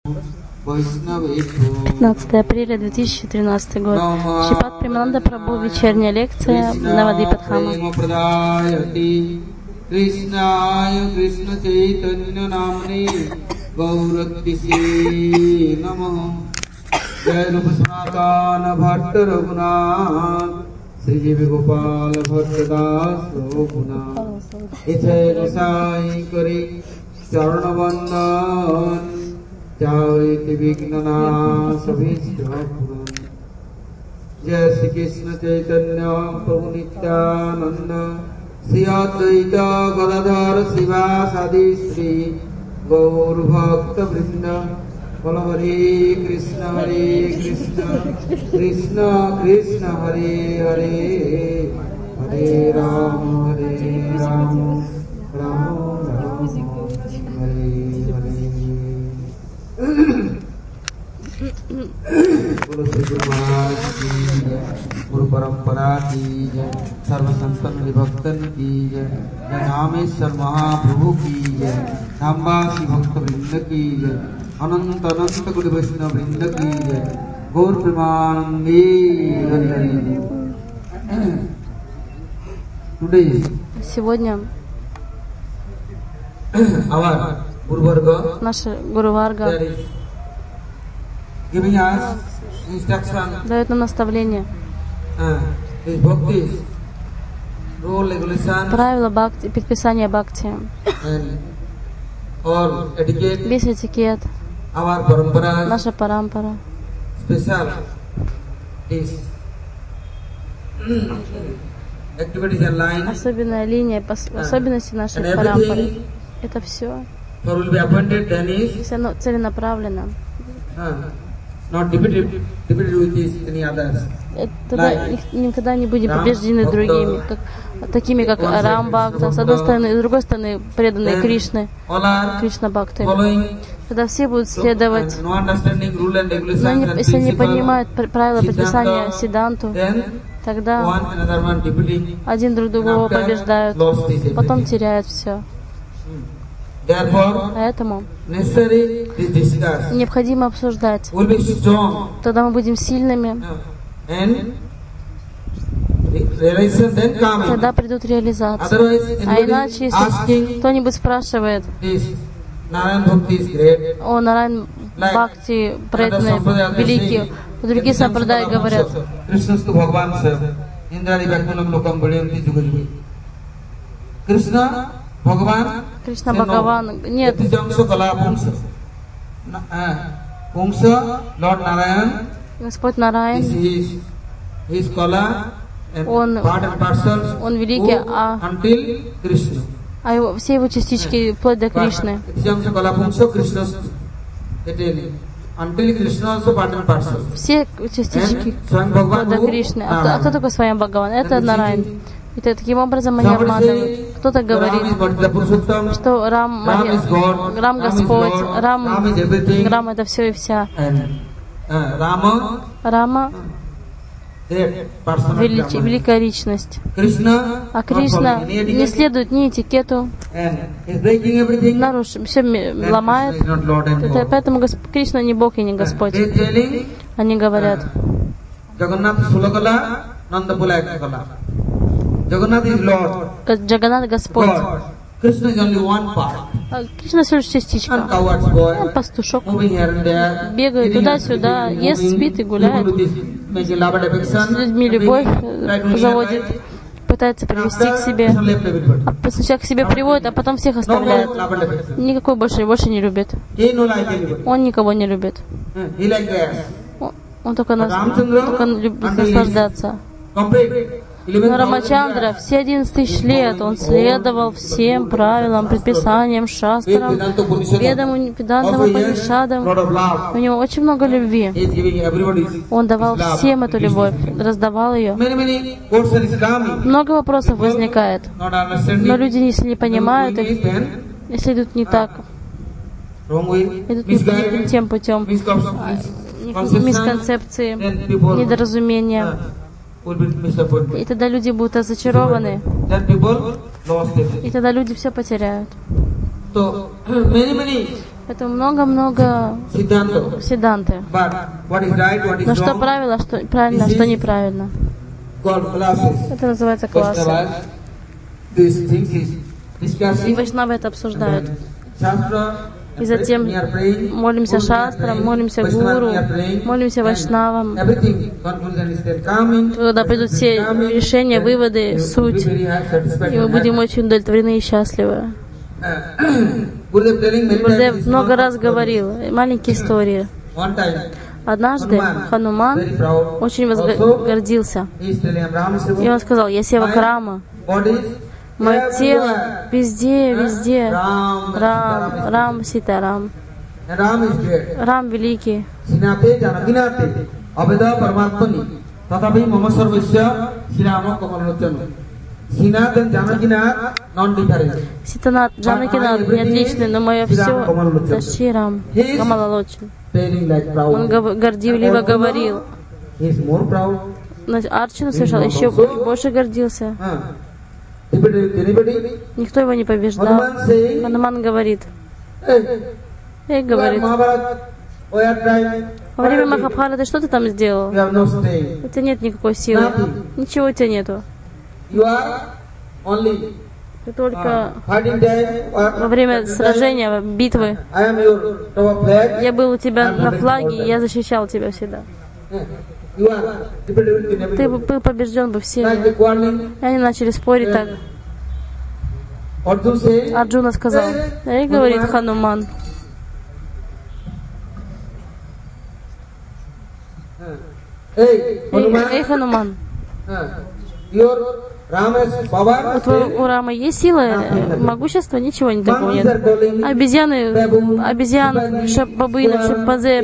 15 апреля 2013 год. Шрипад Премананда Прабху. Вечерняя лекция Навадвипадхама. Кришная Кришна Чайтанья Намне Гауратисе Намah. Jai Rupa Sanatana Bhatta Raghunath Sri Jiva Gopal Bhatta Das Raghunath Ithai Rasai Kari Charana Bandhan Jaiti Vignana Sabhishta Puran. Jai Shri Krishna Chaitanya Prabhu Nityananda Sri Advaita Gadadhar Sivasadi Sri Gaur Bhakta Vrinda. Hare Krishna Krishna Krishna Hare Hare Hare Rama Rama Hare Hare. Guru Sri Guru Maharaj ki jai, Guru Parampara ki jai, Sarva Santan Vibhaktan ki jai, Janameshwar Mahaprabhu ki jai, Nambasi Bhakta Vrinda ki jai, अनंत अनंत गुरु वैष्णव वृंद की जय. गौर प्रेमानंदी हरि हरि. Сегодня наша Гуру Варга дает нам наставление. Правила бхакти, предписания бхакти. Весь этикет. Наша парампара. Особенная линия, особенности нашей парампары. Это все целенаправленно. Тогда никогда не будем побеждены другими, такими как Рам Бхакта, с одной стороны, и с другой стороны преданные Кришны, Кришна Бхакты. Когда все будут следовать, но если они понимают правила предписания Сиддханту, тогда один друг другого побеждают, потом теряют все. Поэтому необходимо обсуждать. Тогда мы будем сильными. Тогда придут реализации. А иначе, если кто-нибудь спрашивает, о, Нараян Бхакти, преданные, великие, другие сампрадай говорят, Кришна Бхагаван, нет. Господь Нараян, Он великий, а его, все его частички вплоть до Кришны. Все частички вплоть до Кришны. А кто такой Сваян Бхагаван? Это Нараян. И таким образом они обманывают. Кто-то говорит, что Рам Господь, Рам это все и вся. Рама великая личность. А Кришна не следует ни этикету, все ломает. Поэтому Кришна не Бог и не Господь. Они говорят, Джаганнат Господь. Кришна всего лишь частичка. Он пастушок. Бегает туда-сюда, ест, спит и гуляет. С людьми любовь заводит, пытается привести к себе. Сначала к себе приводит, а потом всех оставляет. Никакой больше не любит. Он никого не любит. Он только любит наслаждаться. Но Рамачандра все 11 тысяч лет он следовал всем правилам, предписаниям, шастрам, ведантам, Упанишадам. У него очень много любви. Он давал всем эту любовь, раздавал ее. Много вопросов возникает, но люди, если не понимают их, если идут не так, идут не тем путем, мисконцепции, недоразумения, и тогда люди будут разочарованы. И тогда люди все потеряют. Это много-много сиддханты. Но что правило, что правильно, что неправильно. Это называется классы. И вайшнавы это обсуждают. И затем молимся шастрам, молимся гуру, молимся вайшнавам. Когда придут все решения, выводы, суть, и мы будем очень удовлетворены и счастливы. Гурудев много раз говорил, маленькие истории. Однажды Хануман очень гордился. И он сказал: я Севакрама. Мое тело везде, везде. Рам, Ситарам. Рам великий. Ситанат, Джанакинат не отличный, но мое все это Ширам, Камалалочин. Он гордиливо говорил. Арчану совершал, еще больше гордился. Никто его не побеждал. Хануман говорит, говорит, во время Махабхараты что ты там сделал? У тебя нет никакой силы. Ничего у тебя нету. Ты только во время сражения, битвы. Я был у тебя на флаге, и я защищал тебя всегда. Ты был побежден бы все. И они начали спорить так. Арджуна сказал: говорит Хануман, Хануман, у Рамы есть сила, могущество, ничего не такого нет. Обезьян, бабуинов, шимпанзе,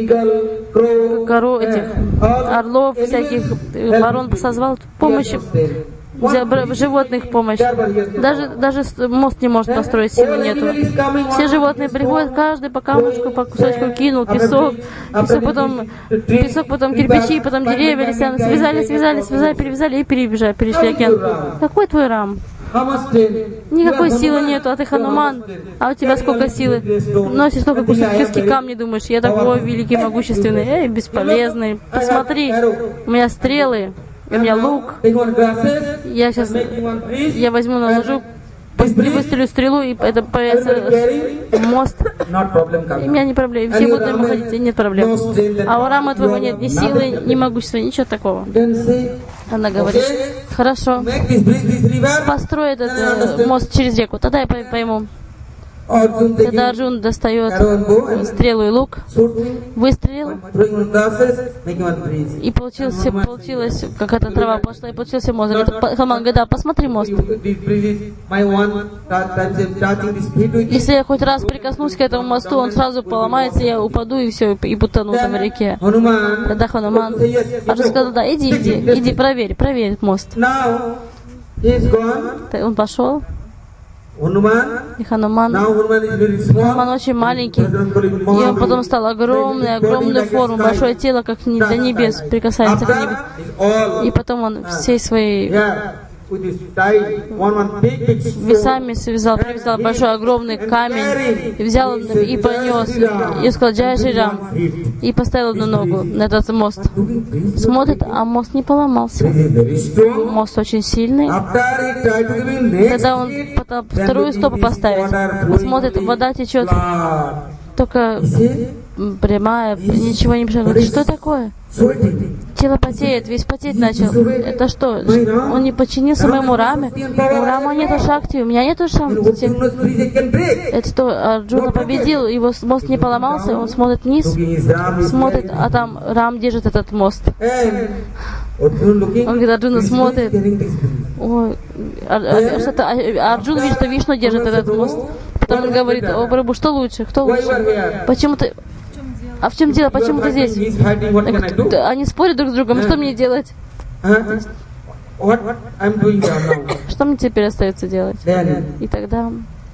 орлов, всяких ворон созвал помощь, животных помощь. Даже мост не может построить, силы нету. Все животные приходят, каждый по камушку, по кусочку кинул, песок, потом кирпичи, потом деревья, связали, перевязали и перешли океан. Какой твой Рам? Никакой силы нету, а ты Хануман, а у тебя сколько силы? Носишь только куски камней, думаешь, я такой великий, могущественный, бесполезный. Посмотри, у меня стрелы, у меня лук. Я возьму, наложу, выстрелю стрелу, и это появится мост. И у меня не проблема. Все будут мимо ходить, нет проблем. А у Рамы твоего нет ни силы, ни могущества, ничего такого. Она говорит: хорошо, построй этот мост через реку, тогда я пойму. Тогда Арджун достает стрелу и лук, выстрелил, и получилось, как эта трава пошла, и получился мост. Хануман говорит: да, посмотри мост. Если я хоть раз прикоснусь к этому мосту, он сразу поломается, я упаду и все, и потону там в реке. Тогда Хануман Арджун сказал: да, иди, проверь мост. Он пошел. И Хануман очень маленький, и он потом стал огромную форму, большое тело, как до небес, прикасается к небу. И потом он всей своей весами привязал большой огромный камень, и взял и понес, и сказал: Джай Шри Рам, и поставил одну ногу на этот мост. Смотрит, а мост не поломался. Мост очень сильный. Когда он вторую стопу поставит, смотрит, вода течет, только прямая, ничего не мешает. Что такое? Тело потеет, весь потеть начал. Это что? Он не подчинился моему Раме? У Рама нету шакти, у меня нету шакти. Это что, Арджуна победил, его мост не поломался, он смотрит вниз, смотрит, а там Рам держит этот мост. Он говорит, Арджуна смотрит. Ой, Арджуна видит, что Вишну держит этот мост. Потом он говорит: о, Прабху, что лучше? Кто лучше? Почему ты... А в чем дело? Почему ты здесь? Они спорят друг с другом. Что мне делать? Что мне теперь остается делать? И тогда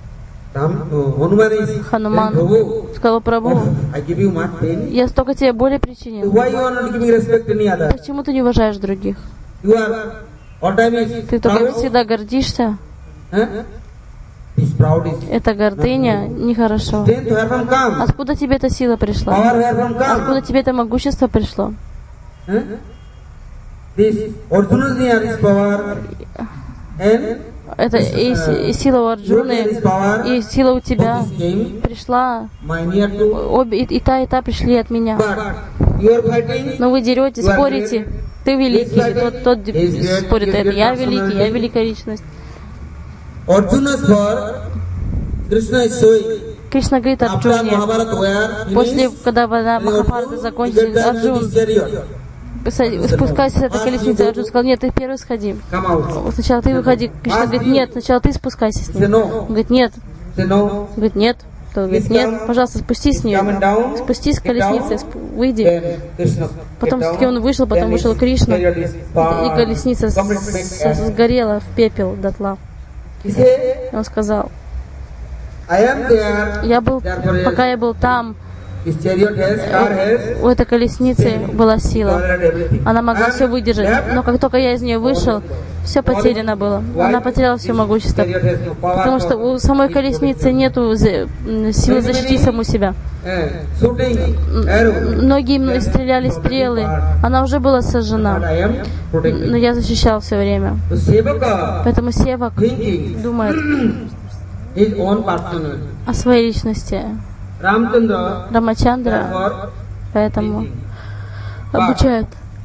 Хануман сказал: Прабху, я столько тебе боли причинил. Почему ты не уважаешь других? Ты только всегда гордишься. эта гордыня нехорошо. Откуда тебе эта сила пришла? Откуда тебе это могущество пришло? Это и сила у Арджуны, и сила у тебя пришла. Обе, и та пришли от меня. Но вы деретесь, спорите. Ты великий, тот спорит, это я великий, я великая личность. Кришна говорит Арджуне, после, когда Махабхарата закончилась, Арджун, спускайся с этой колесницы. Арджун сказал, нет, ты первый сходи. Сначала ты выходи. Кришна говорит, нет, сначала ты спускайся с ним. Он говорит, нет. Говорит, нет. Тот говорит, нет, пожалуйста, спустись с нее. Спустись с колесницы, выйди. Потом все-таки он вышел, потом вышел Кришна, и колесница сгорела в пепел дотла. И он сказал, пока я был там, у этой колесницы была сила. Она могла все выдержать. Но как только я из нее вышел, все потеряно было. Она потеряла все могущество. Потому что у самой колесницы нет силы защитить саму себя. Многие стреляли стрелы. Она уже была сожжена. Но я защищал все время. Поэтому севак думает о своей личности. Рамачандра поэтому обучает.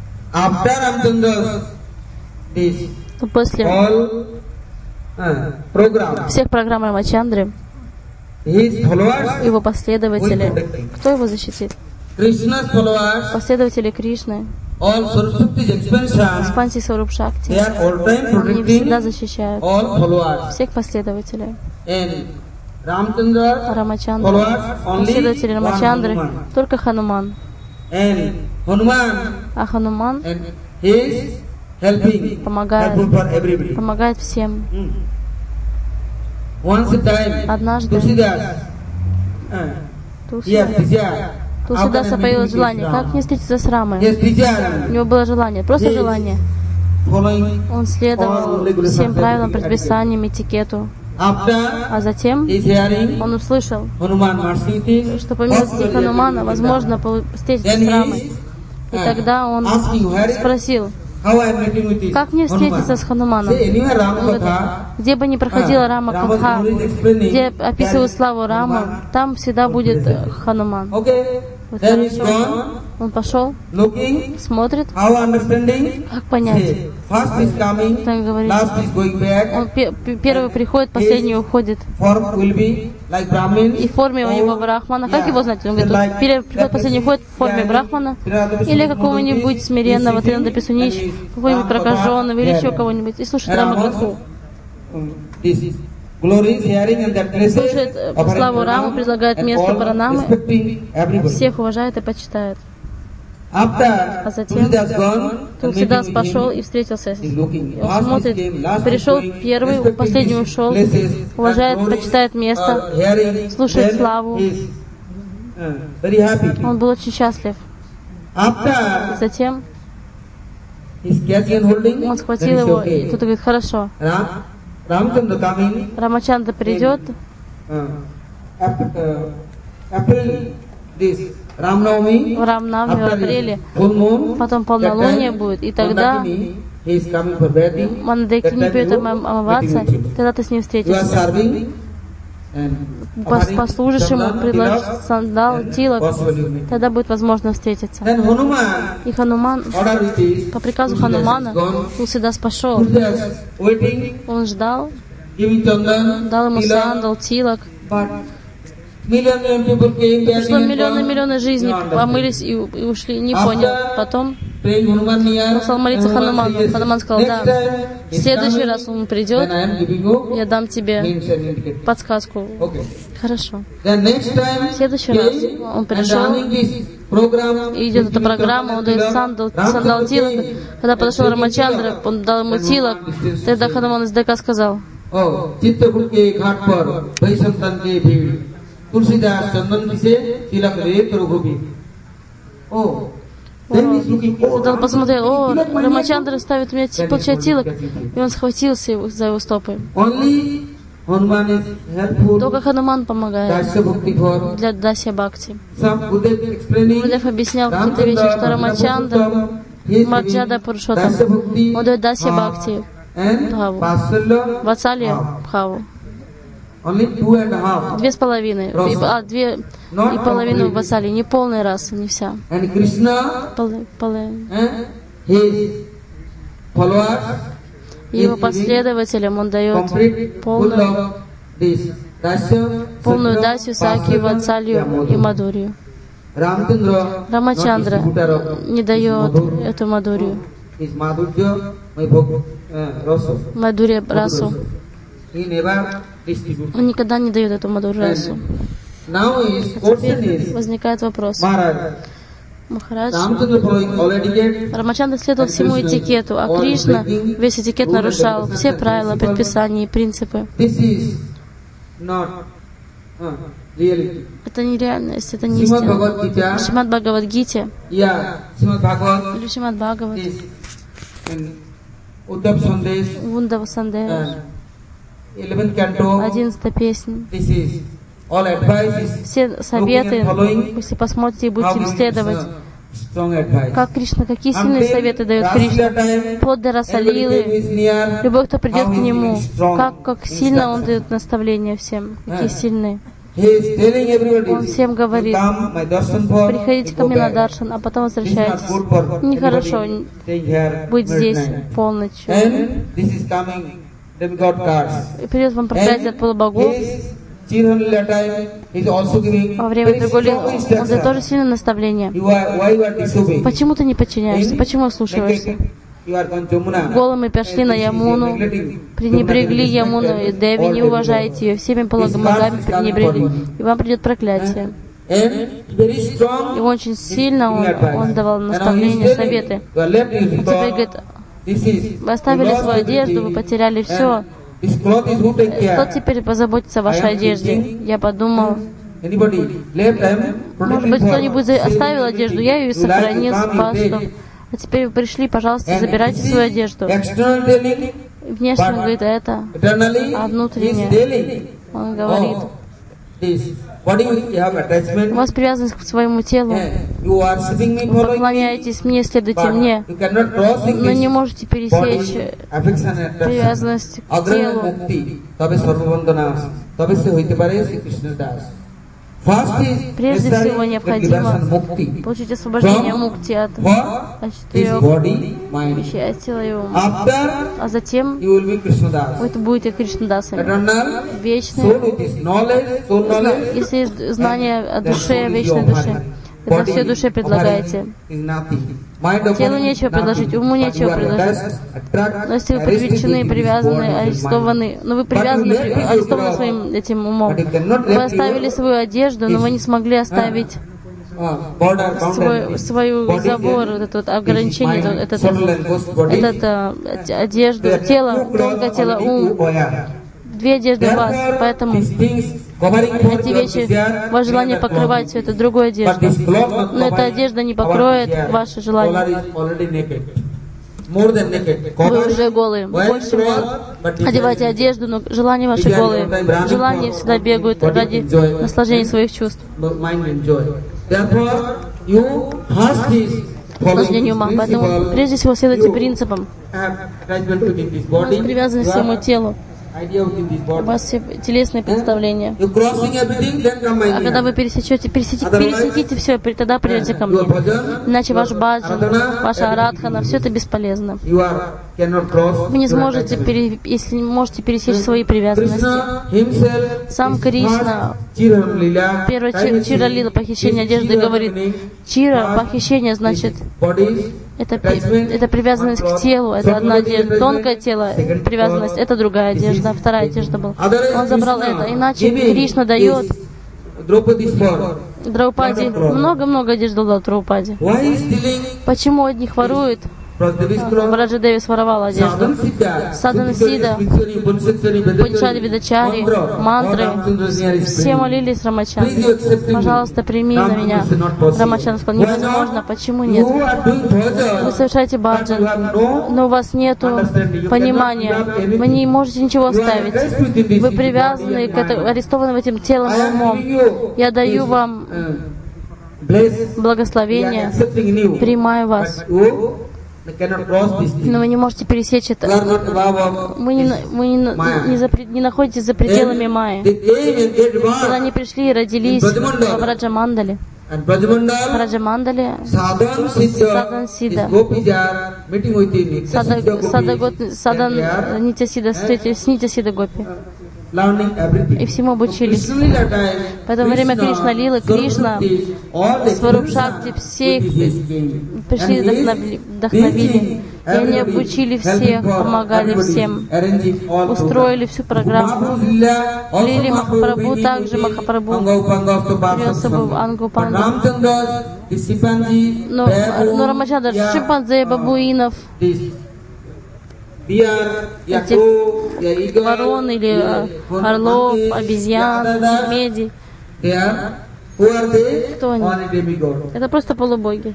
После всех программ Рамачандры, его последователи, кто его защитит? Последователи Кришны, экспансии Сваруб Шакти, они всегда защищают всех последователей. Рамачандра, последователи Рамачандры, только Хануман. А Хануман помогает всем. Однажды Тулсидаса появилось желание, как не встретиться с Рамой. У него было желание, просто желание. Он следовал всем правилам, предписаниям, этикету. А затем он услышал, что по милости Ханумана возможно встретиться с Рамой. И тогда он спросил, как мне встретиться с Хануманом? Где бы ни проходила Рама Катха, где описывают славу Рамы, там всегда будет Хануман. Вот хорошо. Он пошел, смотрит, как понять. Так говорит, он первый приходит, последний уходит. И в форме у него Брахмана. Как его знать? Он говорит, первый приходит, последний уходит в форме Брахмана. Или какого-нибудь смиренного, Тринада Писунич, какого-нибудь прокаженного, или еще кого-нибудь. И слушает Рама Катху. Слушает славу Раму, предлагает место Паранамы, всех уважает и почитает. А затем Тулсидас пошел и встретился с ним. Он смотрит, пришел первый, последний ушел, уважает, почитает место, слушает славу. Он был очень счастлив. Затем он схватил его, и тут говорит, хорошо. Рамачандра придет, в Рамнавми в апреле, потом полнолуние будет, и тогда Мандакини придет омываться, тогда ты с ним встретишься. Послужащему предложишь сандал, тилок, тогда будет возможно встретиться. И Хануман, по приказу Ханумана, Тулсидас пошел. Он ждал, дал ему сандал, тилок. Пришло миллионы жизней, помылись и ушли, не понял. Потом он стал молиться Хануману. Хануман сказал, да, в следующий раз он придет, я дам тебе подсказку. Хорошо. В следующий раз он пришел, и идет эта программа, он дает сандал тилок. Когда подошел Рамачандра, он дал ему тилок, тогда Хануман издалека сказал, он посмотрел, Рамачандра ставит мне, получает тилок, и он схватился за его стопы. Hanuman is helpful. Только Хануман помогает Dasya Bhakti for для Дасья Бхакти. some Gurudev explaining. Гурудев объяснял какие-то вещи, что Рамачандра, Марджада Пурушоттам, он дает Дасья Бхакти Бхаву, Ватсалия Бхаву. 2.5. 2,5. 2,5 Ватсалии, не полная раса, не вся. And Krishna, his followers, Его последователям он дает полную Дасью, Саки, Ватсалию и Мадурию. Рамачандра не дает эту Мадурию. Мадурия расу. Он никогда не дает эту Мадурию расу. Теперь возникает вопрос. Махарадж, Рамачандра следовал всему этикету, а Кришна весь этикет нарушал, все правила, предписания и принципы. Это не реальность, это не истина. Шримад Бхагавад-гите, или Шримад Бхагават, Ундава Сандеш, 11-я песня. Все советы, если посмотрите и будете им следовать, как Кришна, какие сильные советы дает Кришна, вплоть до Расалилы, любой, кто придет к Нему, как сильно Он дает наставления всем, какие сильные. Он всем говорит: приходите ко мне на даршан, а потом возвращайтесь. Нехорошо быть здесь полночью. И придет вам проклятие от полубогов. Во время Тригули он дает тоже сильное наставление. Почему ты не подчиняешься? Почему слушаешься? Голыми пошли на Ямуну, пренебрегли Ямуну и Деви, не уважаете ее, всеми богами пренебрегли, и вам придет проклятие. И очень сильно он давал наставления, советы. Теперь говорит: вы оставили свою одежду, вы потеряли все. Кто теперь позаботится о вашей одежде? Я подумал, может быть, кто-нибудь оставил одежду, я ее сохранил, спас. А теперь вы пришли, пожалуйста, забирайте свою одежду. Внешне он говорит это, а внутренне он говорит: у вас привязанность к своему телу, вы поклоняетесь мне, следуйте мне, но не можете пересечь привязанность к телу. Прежде всего необходимо получить освобождение мукти от 4 вещей, от тела и ума. А затем вы будете Кришнадасами, вечные, если есть знание о душе, вечной душе. Это все душе предлагаете. Телу нечего предложить, уму нечего предложить. Но если вы привлечены, привязаны, арестованы, но вы привязаны, арестованы своим этим умом, вы оставили свою одежду, но вы не смогли оставить свою забор, это ограничение, одежду, тело, тонкое тело, ум. Две одежды у вас, поэтому эти вещи, ваше желание покрывать все это другой одеждой. Но эта одежда не покроет ваше желание. Вы уже голые. Больше одевайте одежду, но желания ваши голые. Желания всегда бегают ради наслаждения своих чувств. Наслаждение ума. Поэтому прежде всего следуйте принципам. У вас привязанность к своему телу. У вас все телесные представления. А когда вы пересеките все, тогда придете ко мне. Иначе ваш баджан, ваша арадхана, все это бесполезно. Вы не сможете, если не можете пересечь свои привязанности. Сам Кришна, первое Чира Лила, похищение одежды, говорит: Чира, похищение, значит, это привязанность к телу, это одна одежда. Тонкое тело, привязанность, это другая одежда, вторая одежда была. Он забрал это. Иначе Кришна дает Драупади, много-много одежды дал Драупади. Почему одних ворует, Враджадеви своровал одежду. Садан Сида, Пунчари Видачари, мантры, все молились Рамачандре. Пожалуйста, прими на меня. Рамачандра сказал, невозможно, почему нет? Вы совершаете баджан, но у вас нет понимания. Вы не можете ничего оставить. Вы привязаны, арестованы этим телом и умом. Я даю вам благословение, принимаю вас. Но вы не можете пересечь это. Вы не находитесь за пределами Майи. Когда они пришли и родились в Раджамандале, Садан Сида, Садан Нитя Сида встретились с Нитя Сида Гопи. И всему обучились. В это время Кришна Лилы, Кришна, Сваруб Шакти, все их пришли, вдохновили. И они обучили всех, помогали всем, устроили всю программу. Лили Махапрабху, также Махапрабху привез с собой Ангу Панду. Но Рамачандра, шимпанзе, бабуинов, этих ворон или орлов, обезьян, медведей. Кто они? Это просто полубоги.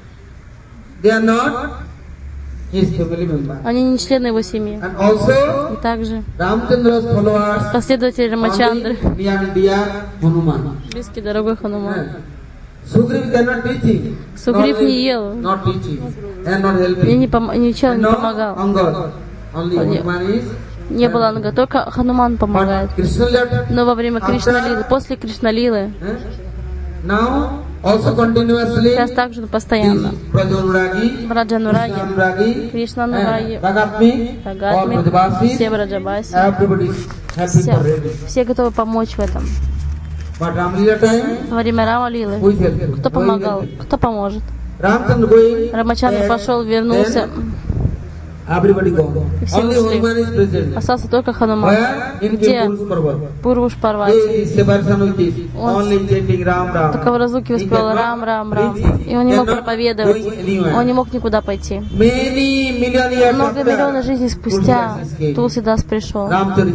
Они не члены его семьи. И также последователи Рамачандры, близкий, дорогой Хануман. Сугрив не ел и ничем не помогал. Не было Анга, только Хануман помогает. Но во время Кришналилы, после Кришналилы, сейчас также постоянно. Браджанураги, Кришнанураги, Бхагатми, все Браджабаси, все готовы помочь в этом. Во время Рамалилы, кто помогал, кто поможет? Рамачандра пошел, вернулся. И все ушли. Остался только Хануман. Где? Пурвуш Парвати. Он только в разлуке воспевал Рам, Рам, Рам. И он не мог проповедовать. Он не мог никуда пойти. Много миллионов жизней спустя Тулсидас пришел.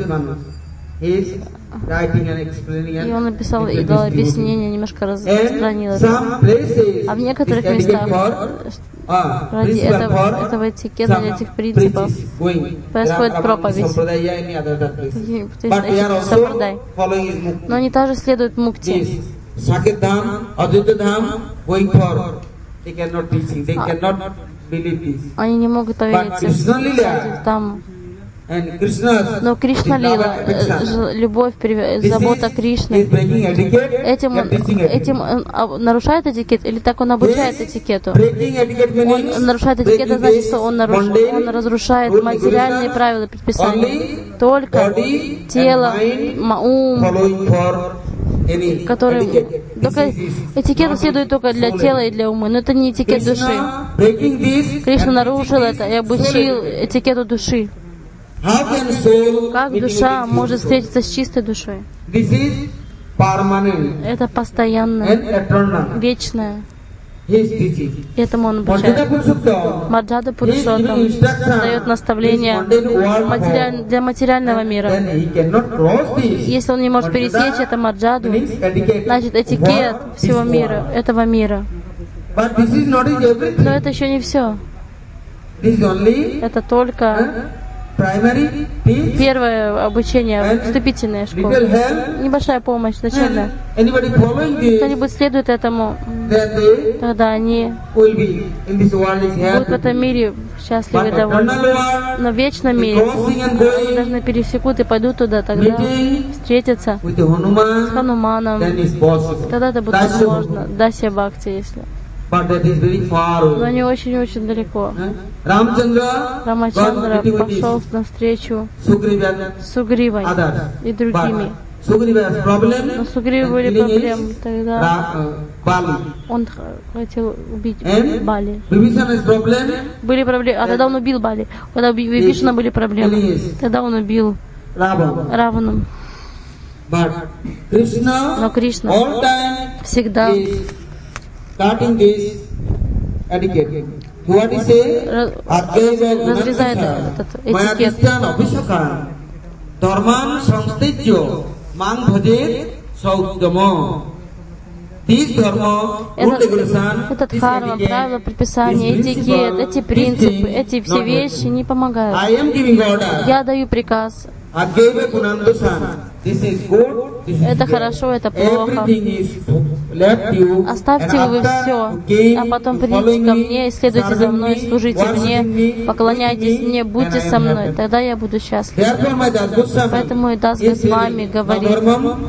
И он написал и дал объяснение, немножко распространил это. А в некоторых местах ради этого этикета, ради этих принципов происходит проповедь. Сампрадай. Но они также следуют мукти. Они не могут поверить там. Но Кришна Лила, любовь, забота Кришны, этим нарушает этикет, или так он обучает этикету? Он нарушает этикет, это значит, что он разрушает материальные правила предписания. Только тело, ум, который только этикет следует только для тела и для ума, но это не этикет души. Кришна нарушил это и обучил этикету души. Как душа может встретиться с чистой душой? Это постоянное, вечное. Этому он обучает. Маджада Пурушоттам дает наставления для материального мира. Если он не может пересечь это Маджаду, значит этикет всего мира, этого мира. Но это еще не все. Это только первое обучение, вступительная школа. Небольшая помощь, начальная. Кто-нибудь следует этому, тогда они будут в этом мире счастливы и довольны. Но в вечном мире они должны пересекут и пойдут туда, тогда встретятся с Хануманом. Тогда это будет возможно. Дасья Бхакти, если. Но они очень-очень далеко. Рамачандра пошел навстречу с Сугривой и другими. Но с Сугривой были проблемы. Тогда он хотел убить Бали. Были проблемы. А тогда он убил Бали. Когда у Вибишана были проблемы, тогда он убил Равану. Но Кришна всегда etiquette. What is say? Разрезает этот этикет. Dharman samstityo mang bhajet saudamo. Этот дхарма, правила, предписания, этикет, эти принципы, эти все вещи не помогают. Я даю приказ. Это хорошо, это плохо. Оставьте вы все, а потом придите ко мне, следуйте за мной, служите мне, поклоняйтесь мне, будьте со мной, тогда я буду счастлив. Поэтому и Дас Госвами говорит,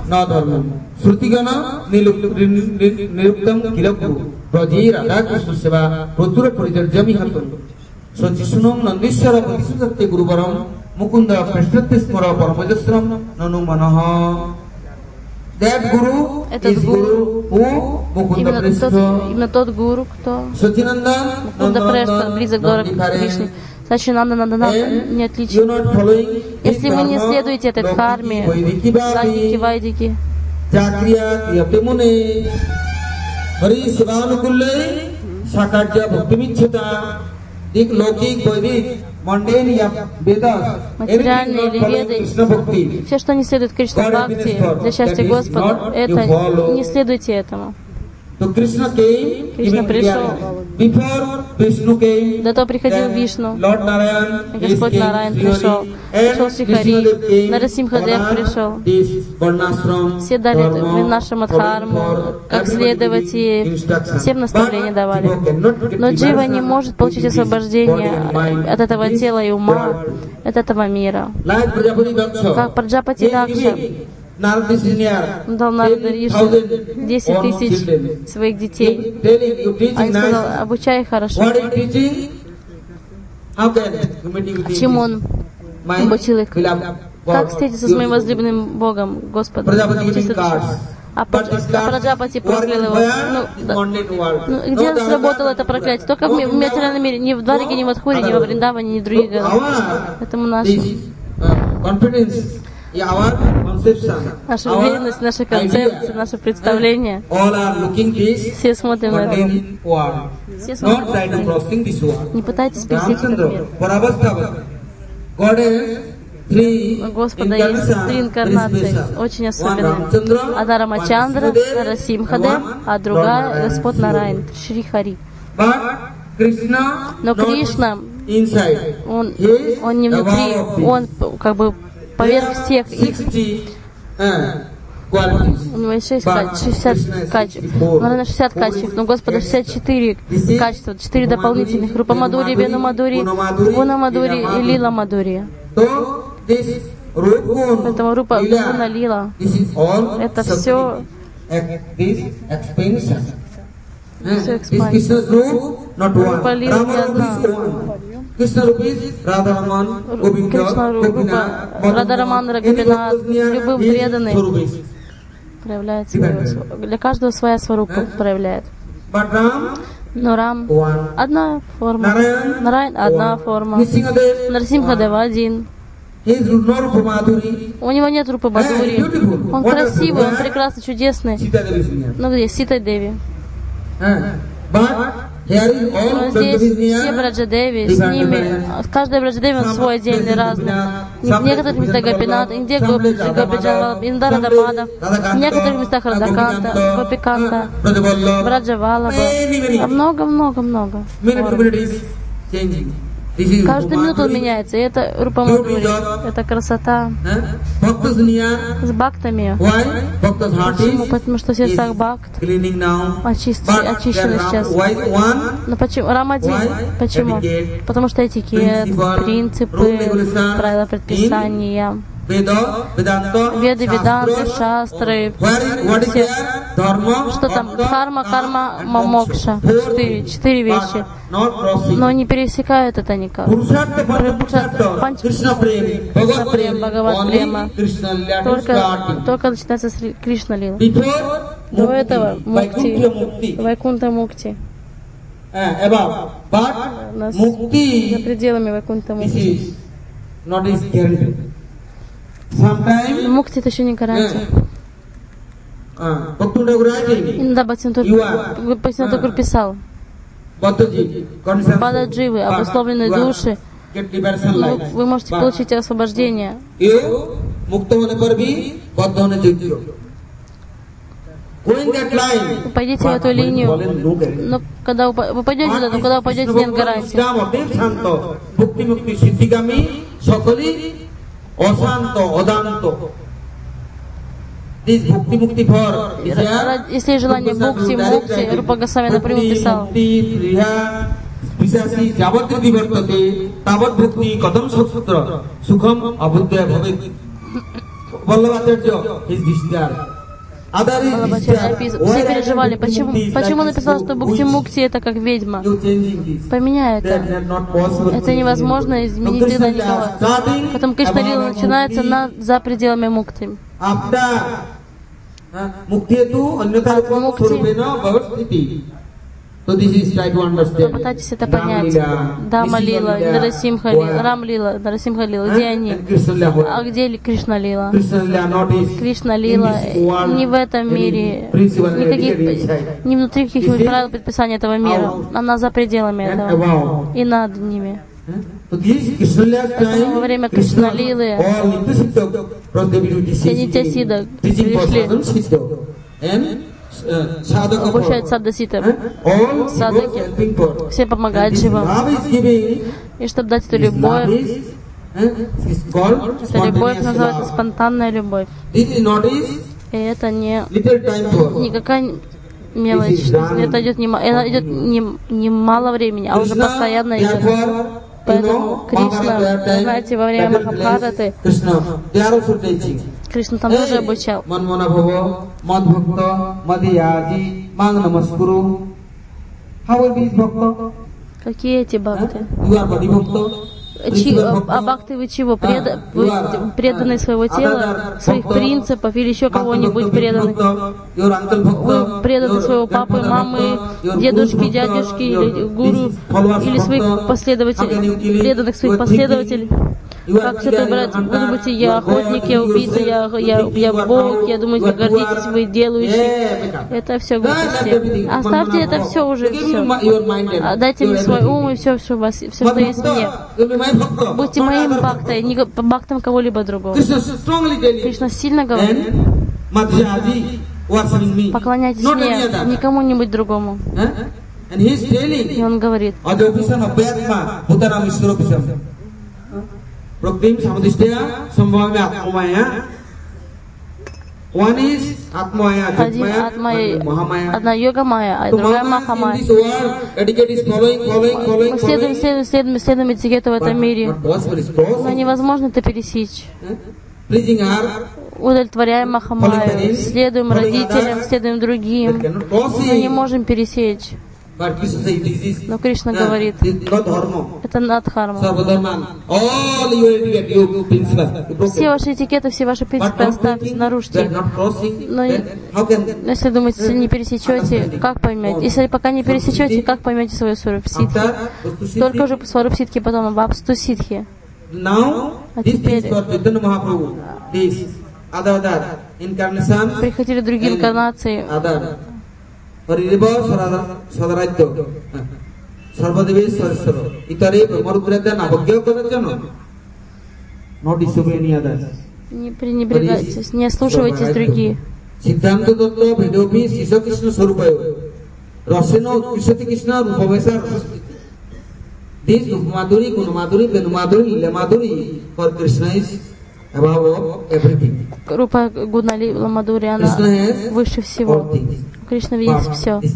Mukunda Prashtatismara Paramajasram Nanu Manaha. That Guru is Guru who Mukunda Prashta. Именно тот гуру, кто Мукунда Прешта, близок к Кришне. Сачинанда Нандананда не отличен. Если вы не следуете этой дхарме, садники, вайдики, Чакрия, Крияптимуне, Хари Сиванукулле, Шакаджа Бхактимиччата, Dik Lokik Vaidик, материальные или веды, все, что не следует Кришна Бхакти для счастья Господа, это не следуйте этому. Кришна пришел. До того приходил Вишну. Господь Нараян пришел. Пришел Шрихари. Нарасимхадев пришел. Все дали нашему дхарму, как следовать ей. Всем наставления давали. Но джива не может получить освобождение от этого тела и ума, от этого мира. Как Праджапати Дакша. Он дал Нарада Риши 10 тысяч своих детей. А он сказал, обучай хорошо. Чему он обучил их? Как встретиться с моим возлюбленным Богом, Господом? А Праджапати проклял его. Где сработало это проклятие? Только в материальном мире, ни в Двараке, ни в Мадхуре, ни во Вриндаване, ни в других городах. Поэтому наша уверенность, наша концепция, наше представление. Все смотрим на это. Все смотрят на это. Не пытайтесь пересечь этот мир. У Господа есть 3 инкарнации, очень особенные. Одна Рамачандра, Нарасимхадев, а другая Господь Нараян, Шри Хари. Но Кришна, он не внутри, он как бы поверх всех их. У него есть 60 качеств. Наверное, 60 качеств, но у Господа 64 качества, 4 дополнительных. Рупа Мадури, Вену Мадури, Гуна Мадури и Лила Мадури. Поэтому Рупа Гуна Лила — это все экспансия. Рупа Лила не одна. Кришна Рупа, Радhaраman, Рагопинат, любым преданный проявляет для каждого своя сварупа проявляет. Но Рам — одна форма, Нараян — одна форма, Нарсимхадева — один. У него нет Рупа Мадури. Он красивый, он прекрасный, чудесный. Но где? Сита Деви. Но здесь все Браджадеви, с ними, каждая Браджадеви он свой отдельный, разный. В некоторых местах Гопинат, где Гопиджавал, Индара Дамадов, в некоторых местах Радаканта, Гопиканта, Браджавалаба. Много-много-много. Каждую минуту он меняется, и это Рупа Мадури, это красота. С бхактами. Почему? Потому что в сердцах бхакт очищены сейчас. Но почему? Рам один. Почему? Потому что этикет, принципы, правила предписания, Веды, Веданты, Шастры, все. Что там? Дхарма, карма, мокша. 4 вещи. Но не пересекают это никак. Кришна Прем, Бхагават Према. Только начинается с Кришна Лила. До этого Мукти, Вайкунта Мукти. За пределами Вайкунта Мукти. Мукти — это еще не гарантия. Иногда Бхактивинода Такур писал: Бададживы, обусловленные души, вы можете получить освобождение. Вы пойдете в эту линию, но когда вы пойдете туда, но когда вы пойдете, нет гарантии. Если есть желание бхукти, мукти, Рупа Госвами напрямую писал. Все переживали, почему написал, что бхукти-мукти это как ведьма. Поменяй это. Это невозможно изменить тогда никого. Потом Кришна лила начинается за пределами мукти. Попытайтесь это понять. Дама лила, Нарасимха лила, Рам лила, Нарасимха лила. Где они? А где Кришна лила? Кришна лила не в этом мире, не внутри каких-нибудь правил предписания этого мира. Она за пределами этого и над ними. Во время Кришна лилы все нитясида пришли. Обучают саддаситов, садаки. Все помогают живым. И чтобы дать эту любовь, эта любовь называется спонтанная любовь. И это никакая мелочь. Это идет не мало времени, а уже постоянно идет. Поэтому Кришна, знаете, во время Махабхараты, Кришна там тоже обучал. Какие эти бхакты? А бхакты вы чего? Вы преданы своего тела, своих принципов или еще кого-нибудь преданы? Вы преданы своего папы, мамы, дедушки, дядюшки, или гуру, или своих последователей, преданных своих последователей? Как все это брать? Вы думаете, я охотник, я убийца, я Бог, я думаю, вы гордитесь, вы делающие. Это все глупости. Оставьте это все уже, все. Дайте мне свой ум и все, что у вас, все, что есть в мне. Будьте моим бхактой, не бхактом кого-либо другого. Кришна сильно говорит. Поклоняйтесь мне, не кому-нибудь другому. И он говорит. Одна йога майя, а другая маха майя. Мы следуем этикету в этом мире, но невозможно это пересечь. Удовлетворяем маха майю, следуем родителям, следуем другим, но не можем пересечь. Но Кришна говорит, это надхарма. Все ваши этикеты, все ваши принципы оставьте, нарушьте их. Но если думаете, если не пересечете, как поймете? Если пока не пересечете, как поймете свою сварупситхи? Только уже по сварупситхи, потом вапсту ситхи. А теперь приходили другие инкарнации. Не пренебрегайтесь, не ослушивайтесь других. Рупа Гунали Ламадури, она выше всего. Кришна видит все. Но в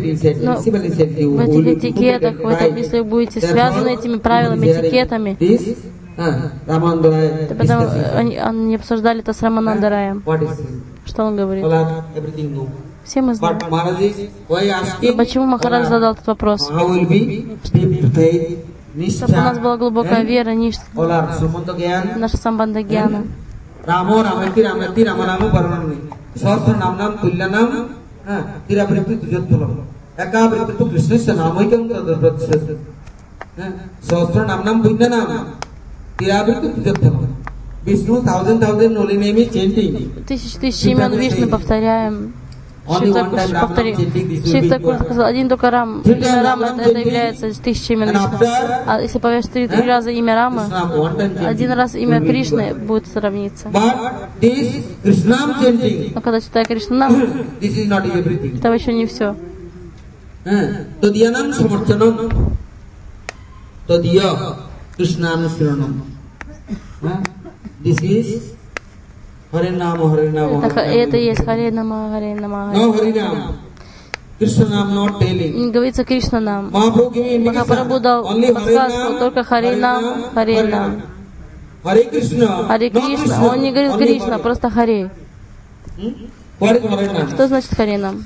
этих этикетах, если вы будете связаны этими правилами, этикетами, то потом они обсуждали это с Раманандараем. Что он говорит? Все мы знаем. Но почему Махарадж задал этот вопрос? Чтобы у нас была глубокая вера, наша самбандха гьяна. Тысячи имен Вишну повторяем. Only Шив one Такур time Ram повторил. chanting this will Шив be Такур equal. сказал, один только Рам, имя Рама, это является 1000 имен Вишну. А если повешь 3 раза имя Рамы, один раз имя Кришны будет сравниться. But this Krishnam chanting, Но когда читаю Кришнанам, this is not everything. это еще не все. Tadyanam samarchanam, tadya Krishnam shranam. This is Harinam, Harinam, Это и есть Харе Нама, Харе Нама. No Harinam. Krishnam not telling. Не говорится Кришна нам. Mahaprabhu gave me Махапрабху дал подсказку только Харе Нам, Харе Нам. Hare Krishna. Харе Кришна. Он не говорил Кришна, просто Харе. What is Harinam? Что значит Харе Нам?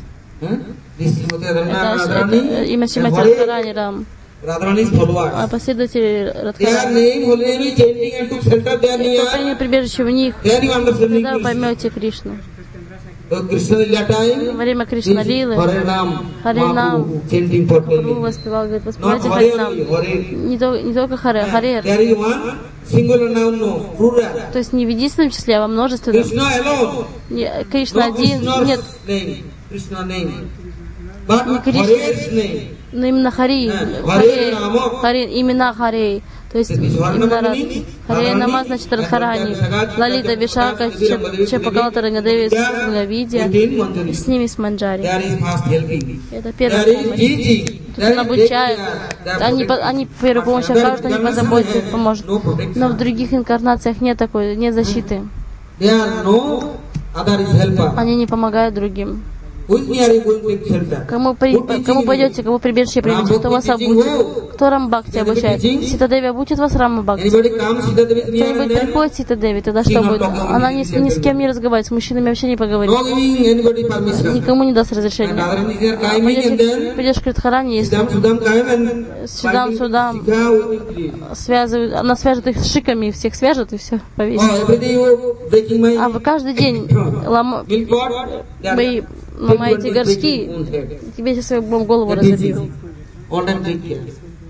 Это имя Шримати Радхарани Рам. Radharani's followers. Последователи Their Радхарани. name, holy name is chanting and took shelter there Кто near. принял прибежище в них, There you understand тогда вы Krishna. поймете Кришну. Krishna Lila time. Во время Кришна Лилы Harinam. Харинам. Chanting for Прабху telling. воспевал, говорит, Not воспевайте Hare, Харинам. Hare. Не только Харе, Харер. There is one singular noun, no, plural. То есть не в единственном числе, а во множественном. Krishna alone. Кришна No один, нет, Krishna's name. Krishna name. But Не Кришна. Hare's name. но именно Хари, Харе, Хари, имена Харей. То есть именно раз. Харе Нама значит Радхарани, Лалита, Вишака, Чапакалта, Ранgadеви, Видья, с ними с Манджари. There is fast helping. Это первая There is помощь. teaching. То есть он обучает. Они первой помощи окажут, они позаботятся, поможет. Но в других инкарнациях нет такой, нет защиты. There are no other is helper. Они не помогают другим. With me are you going to take shelter? Кому пойдете, кому прибежище примете, кто вас обучит, кто Рамбхакти обучает. Ситадеви обучит вас Рамбхакти. Anybody comes, Sita Devi near Кто-нибудь and then приходит Ситадеви, тогда что будет? Она ни с кем не разговаривает, с мужчинами вообще не поговорит. no giving anybody permission. Никому не даст And разрешения. Radharani is coming and then Придешь к Радхарани, если Sudam came and Судам Sika with me. связывают, она свяжет их с шиками, всех свяжет и все, повесит. Oh, every day you breaking my А вы каждый день milk pot. вы ломаете горшки, тебе сейчас свою голову разобью. All time take care.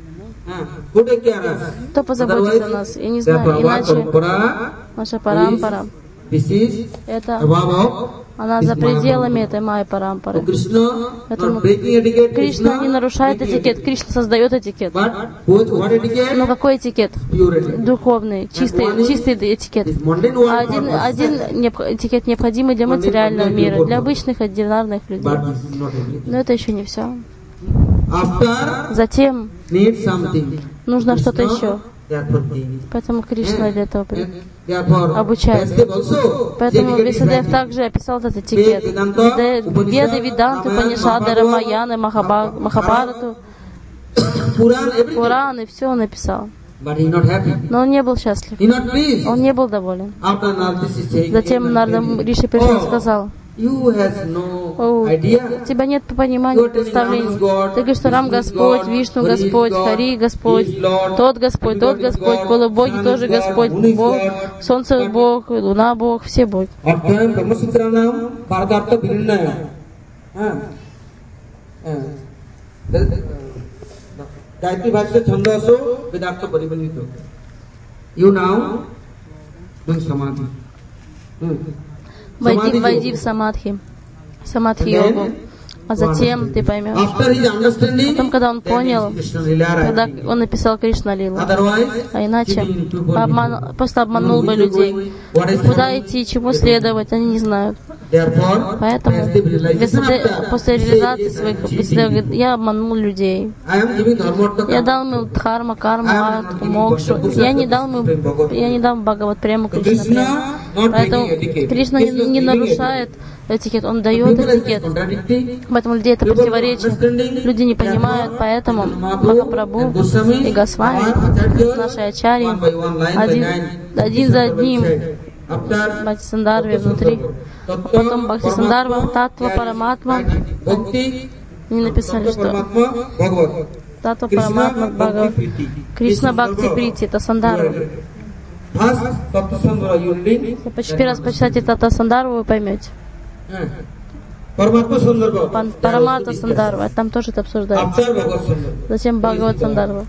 Who take care of us? Кто позаботится о нас? Я не знаю, иначе наша парампара. This is Это above. она за пределами этой майя парампары. Krishna Поэтому not breaking etiquette. Кришна не нарушает этикет, Кришна создает этикет. But what etiquette? Но какой этикет? Pure etiquette. Духовный, чистый этикет. This mundane one. Один этикет необходимый для материального мира, для обычных ординарных людей. But this is not everything. Но это еще не все. After Затем need something. нужно что-то еще. Therefore giving. Поэтому Кришна для этого Therefore обучает. Vyasadeva also. Поэтому Весадев также описал этот этикет. Веды, Веданты, Панишады, Рамаяны, Махабарату, Puran everything. Пураны, все он написал. But he not happy. Но он не был счастлив. He not pleased. Он не был доволен. After all this is saying. Затем Нарда Риши пришел и сказал: You has no «О, idea. у тебя нет понимания, представления. Ты говоришь, что Рам Господь, Вишну Господь, Хари Господь, тот Господь, полубоги тоже Господь, Бог, Солнце Бог, Луна Бог, все боги». Artham Brahmasutranam Bharatartha Virinaya. Gayatri Bhashya Chandaso Vedartha Paribanito. You now doing Samadhi. Войди в самадхи, йогу, а затем ты поймешь. After his understanding, Потом, когда он понял, когда он написал Кришна Лилу, а иначе просто обманул бы людей. Куда идти, чему следовать, они не знают. Поэтому после реализации своих Весадева говорит: я обманул людей. Я дал им дхарма, карма, артху, мокшу. Я не дал Бхагават прему, Кришна прему. Поэтому Кришна не нарушает этикет, он дает этикет. Поэтому людей это противоречит. Люди не понимают, поэтому Махапрабху и Госвами, наши ачарьи, один за одним, Бхакти-сандарве внутри, а потом Бхакти-сандарва, Татва, Параматма, они написали, что Татва, Параматма, Бхагават, Кришна Бхакти Прити, это Сандарва. Если первый раз почитайте Татва Сандарву, вы поймете. Параматма Сандарва, там тоже это обсуждается. Затем Бхагават Сандарва.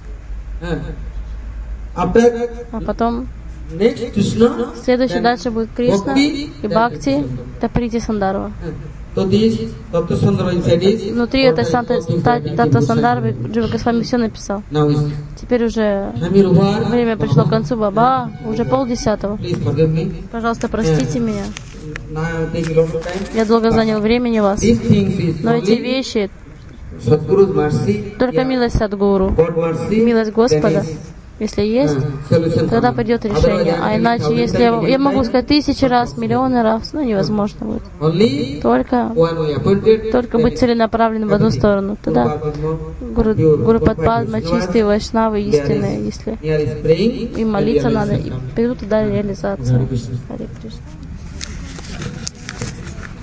А потом следующий дальше будет Кришна и Бхакти, это Прити Сандарва. So this Tattva Sandarbha inside is Внутри этой Таттва Сандarbhы Джива Госвами все написал. now is Теперь уже Hamir over. время пришло к концу, Баба, уже 9:30. Please forgive me. Пожалуйста, простите меня. Now take a lot of time. Я долго занял времени вас. These things is Но эти only вещи, Sadguru's mercy, только милость Садгуру, God mercy, милость Господа, then is, если есть, solution тогда comes. пойдет решение. Otherwise, А иначе, если я могу сказать 1000 раз, миллионы раз, невозможно будет. only Только one way appointed, быть целенаправленным в одну сторону. Тогда Гуру Падма, чистые вайшнавы, истинные, если here is praying, им молиться надо, и придут туда реализация. Харе Кришна.